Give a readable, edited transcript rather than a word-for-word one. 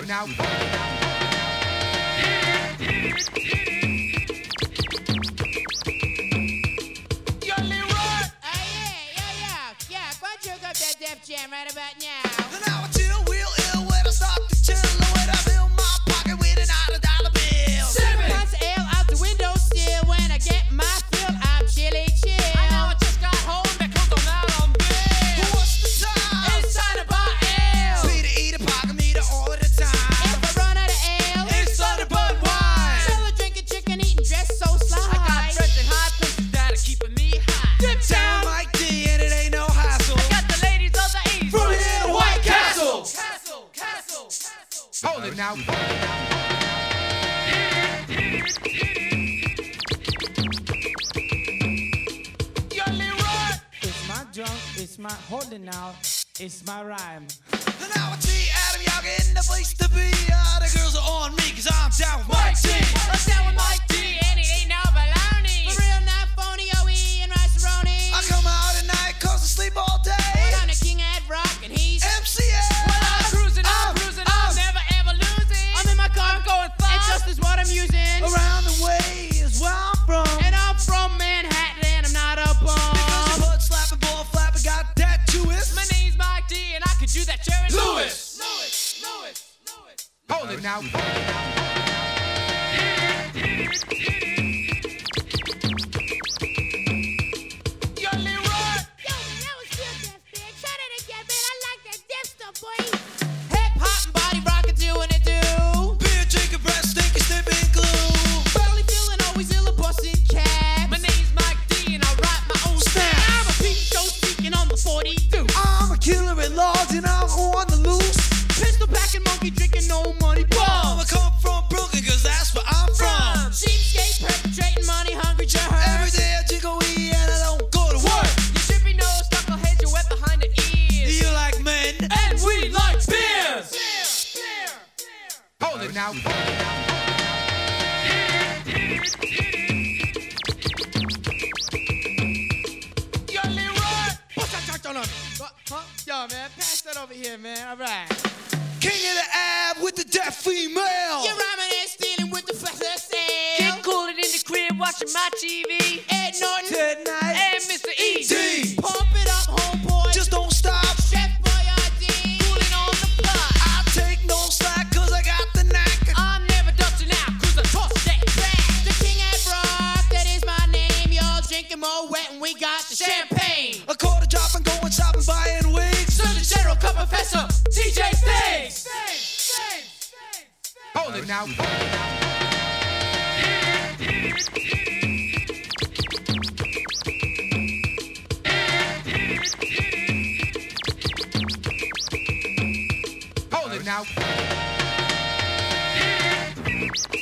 it now. Yo, Leroy. Yeah. Why don't you hook up that Def Jam right about now? And now I chill, real ill when I start to chill. When I fill my pocket with an $100 bill. Punch ale out the window still. When I get my fill, I'm chilly chill. I know I just got home, that comes on out on bill. What's the time? It's time to buy ale. Peter, eat a pocket meter all of the time. If I run out of ale, It's Thunderbird wine. still a drinking chicken, eating, dressed so sly. I got friends in high places that are keeping me high. Dip Sound down. Mike D and it ain't no hassle. Got the ladies of the 80s. From here to White Castle. Castle. Hold it now. Yo, Leroy. It's my drum, it's my holding out, it's my rhyme. And now I see Adam Yaga in the place to be. The girls are on me cause I'm down with Mike D. I'm down with Mike D, and it ain't no baloney. For real, not phony, OE and rice-a-roni. I come out at night cause I sleep all day. But I'm the king at rock, and he's MCA. I'm cruising, I'm never ever losing. I'm in my car, I'm going and fast. just is what I'm using. Around the way is where I'm from. And I'm from Manhattan, and I'm not a Because bum. you hood slapping, ball flapping, got that Jewish. My name's Mike D, and I could do that Jerry Lewis. Hold it now. Yo, Leroy. Yo, man, that was good, Def, man. Try that again, man. I like that Def stuff, boy. Hip hop and body rockin' doing it, do. Beer drinking, breath stinking, sniffing glue. Barely feeling always ill, a bustin' cab. My name's Mike D, and I write my own Snap. I'm a peep show speaking on the 42. I'm a killer at large and I'm on the loose. Pistol packing, monkey drinking, no money I bums. come from Brooklyn cause that's where I'm from. Cheapskate, perpetrating, money hungry jerk. Every day I jiggle weed and I don't go to work. You drippy nose, knuckleheads, you're wet behind the ears. You like men? And we like beers. Hold it now. Yo, Leroy. What's that touch on me? Huh? Yo, man, pass that over here, man. All right. King of the ab with the deaf female. You're rhyming and stealing with the flesh of sale. Get cooling in the crib, watching my TV. Ed Norton Tonight. And Mr. E. D. Pump it up, homeboy. Just don't stop. Chef Boyardee. Cooling on the block. I take no slack cause I got the knack. I'm never dusting out, cause I toss that back. The king at rock, that is my name. Y'all drinking more wet and we got the champagne. A quarter drop and going shopping, buying wigs. Surgeon General, Cup Professor, DJ Stage. Hold it now. Hold it now.